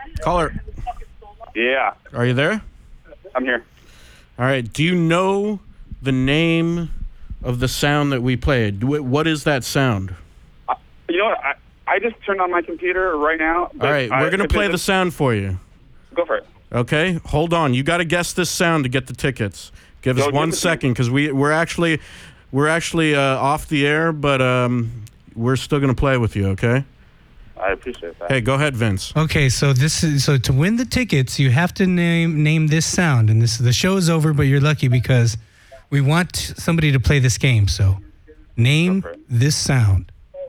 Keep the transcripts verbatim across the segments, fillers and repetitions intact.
Caller. Yeah. Are you there? I'm here. All right. Do you know the name of the sound that we played? What is that sound? Uh, you know what? I, I just turned on my computer right now. All right. We're going to play the sound for you. Go for it. Okay. Hold on. You got to guess this sound to get the tickets. Give us Go, one give second because we, we're actually, we're actually uh, off the air, but um, we're still going to play with you, okay? I appreciate that. Hey, go ahead, Vince. Okay, so this is so to win the tickets, you have to name name this sound, and this the show is over, but you're lucky because we want somebody to play this game. So, name this sound.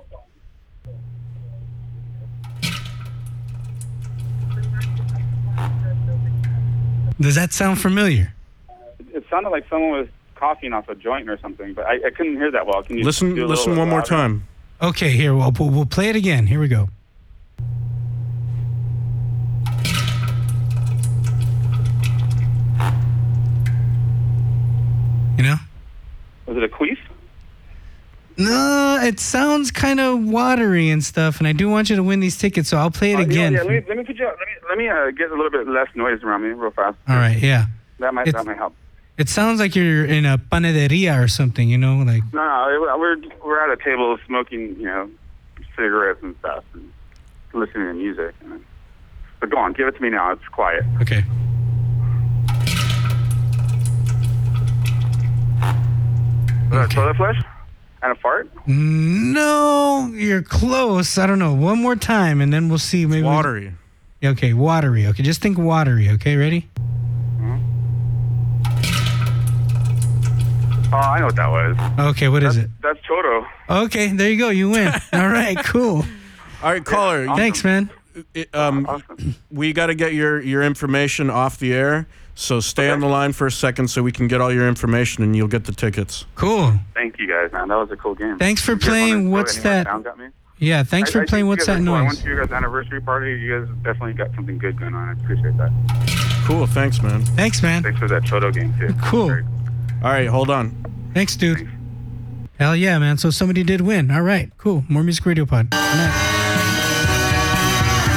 Does that sound familiar? It sounded like someone was coughing off a joint or something, but I, I couldn't hear that well. Can you listen? do a Listen one more louder? time. Okay, here we'll we'll play it again. Here we go. You know? Was it a queef? No, it sounds kind of watery and stuff, and I do want you to win these tickets, so I'll play it Uh, again. Yeah, yeah, let me let me put you. Let me let me uh, get a little bit less noise around me, real fast. All right, yeah. That might It's- that might help. It sounds like you're in a panaderia or something, you know, like. No, no, we're we're at a table smoking, you know, cigarettes and stuff, and listening to music. And, but go on, give it to me now. It's quiet. Okay. Was that toilet flush? And a fart? No, you're close. I don't know. One more time, and then we'll see. Maybe watery. We... Okay, watery. Okay, just think watery. Okay, ready? Oh, I know what that was. Okay, what that's, is it? That's Toto. Okay, there you go. You win. All right, cool. All right, caller. Yeah, Thanks, man. It, um, awesome. We got to get your, your information off the air, so stay on the line for a second so we can get all your information and you'll get the tickets. Cool. Thank you guys, man. That was a cool game. Thanks for playing What's That? Sound got me? Yeah, thanks I, for I playing What's That cool. I went Noise. to your guys' anniversary party. You guys definitely got something good going on. I appreciate that. Cool, thanks, man. Thanks, man. Thanks for that Toto game, too. Cool. Very cool. All right, hold on. Thanks, dude. Hell yeah, man. So somebody did win. All right, cool. More Music Radio Pod. Good night.